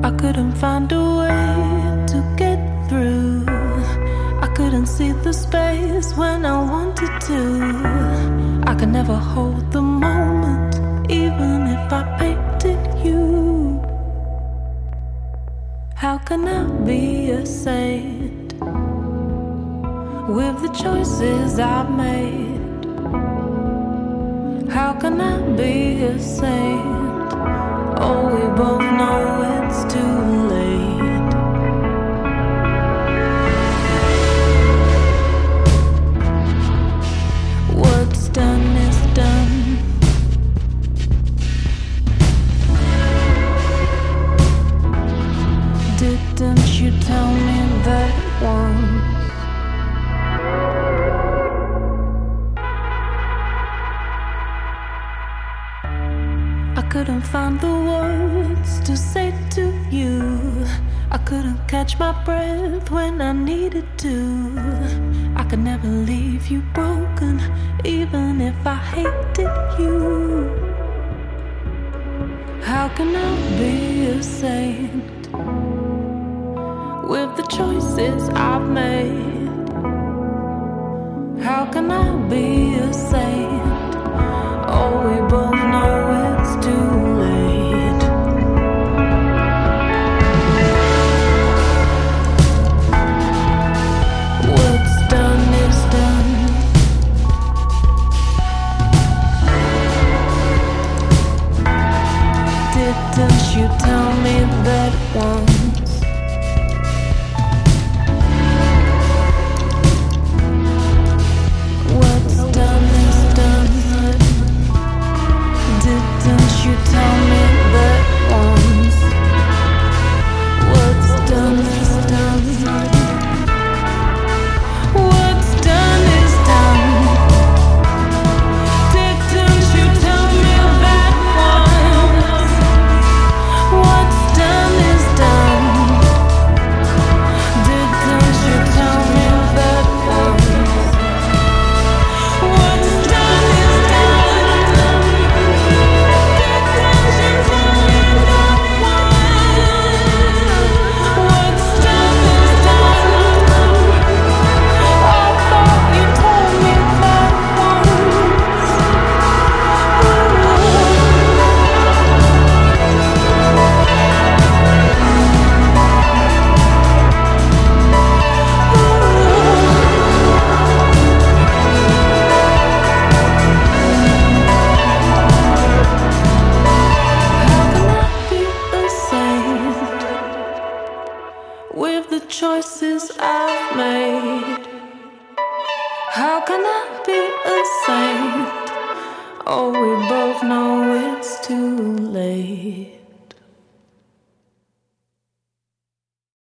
I couldn't find a way to get through. I couldn't see the space when I wanted to. I could never hold the moment, even if I painted you. How can I be a saint with the choices I've made? How can I be a saint? Oh, we both know it's too late. What's done is done. Didn't you tell me that once? I couldn't find the words to say to you. I couldn't catch my breath when I needed to. I could never leave you broken, even if I hated you. How can I be a saint with the choices I've made? How can I be a saint? Oh, we both know it's too late. What's done is done. Didn't you tell me that once? What's done is done. Didn't you tell me that once? What's done is done. What's done is done. Didn't you tell me that once? What's done is done. Didn't you tell me that once? What's done is done. With the choices I've made, how can I be a saint? Oh, we both know it's too late.